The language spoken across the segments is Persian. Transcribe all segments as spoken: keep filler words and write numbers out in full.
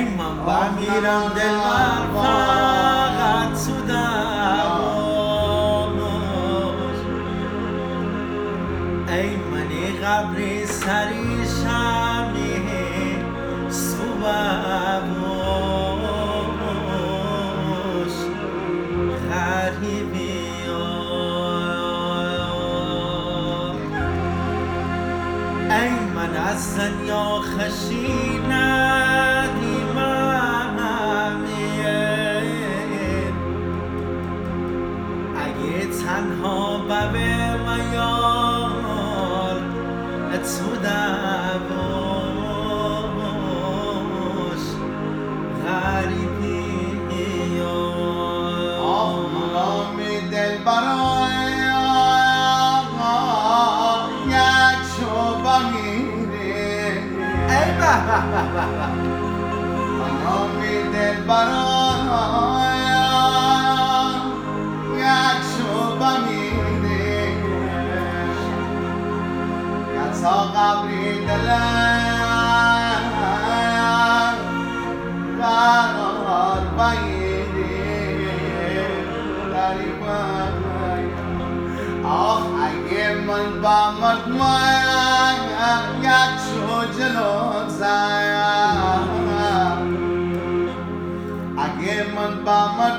ای من بمیرم دل من فقط تو دواش ای منی قبری سری شمی صبحوش غریبی ای من از دنیا خشی ندیمم اگه تنها ببه میار تو دواش غریبی آه مرامی دل برای یک شبه میره ای به به به به مرامی دل برای یک شبه میره تا قبری دلم قرار بگیری غریبم آخ اگه من با مطمئن یک شو جلوت زیم اگه من با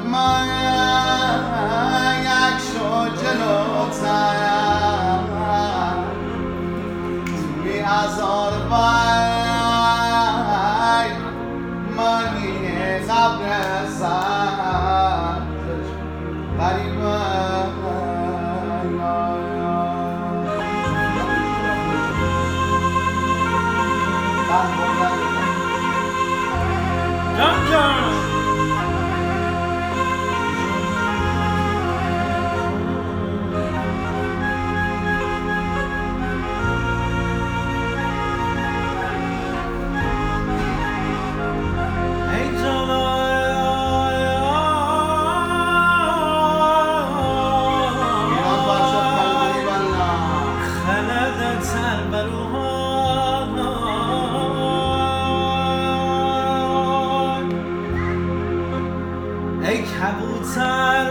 مطمئن یک شو جلوت زیم هزار بای منی قبر سر غریبه جان جان ای کبوتر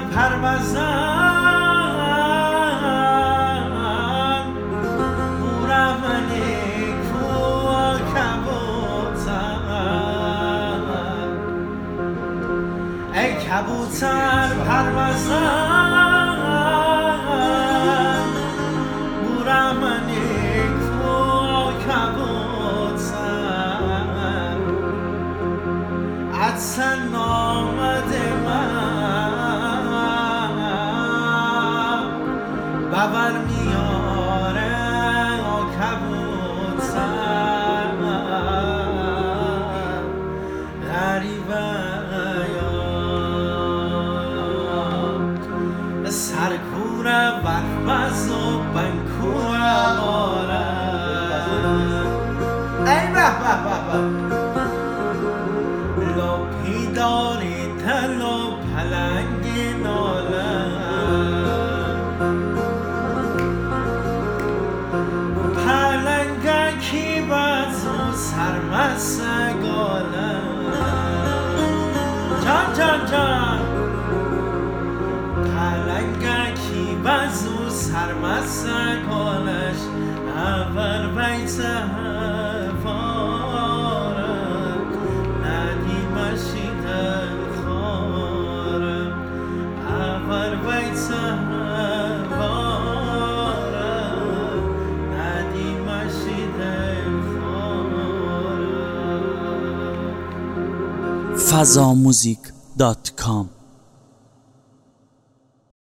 پروازن بورمنی کو کبوتر ای کبوتر پروازن بورمنی کو کبوتر عطسن آمده باور میاره کبوتر غریبه سرکوره وربز و بنکوره باره ای به به به به لپی داری تل و پلنگ ناله پلنگکی بزو سرمسگاله جان جان جان پلنگکی بزو سرمسگالش اول بیت هفارم ندیمشی دل خارم اول بیت هفارم ندیمشی دل خارم فضاموزیک دات کام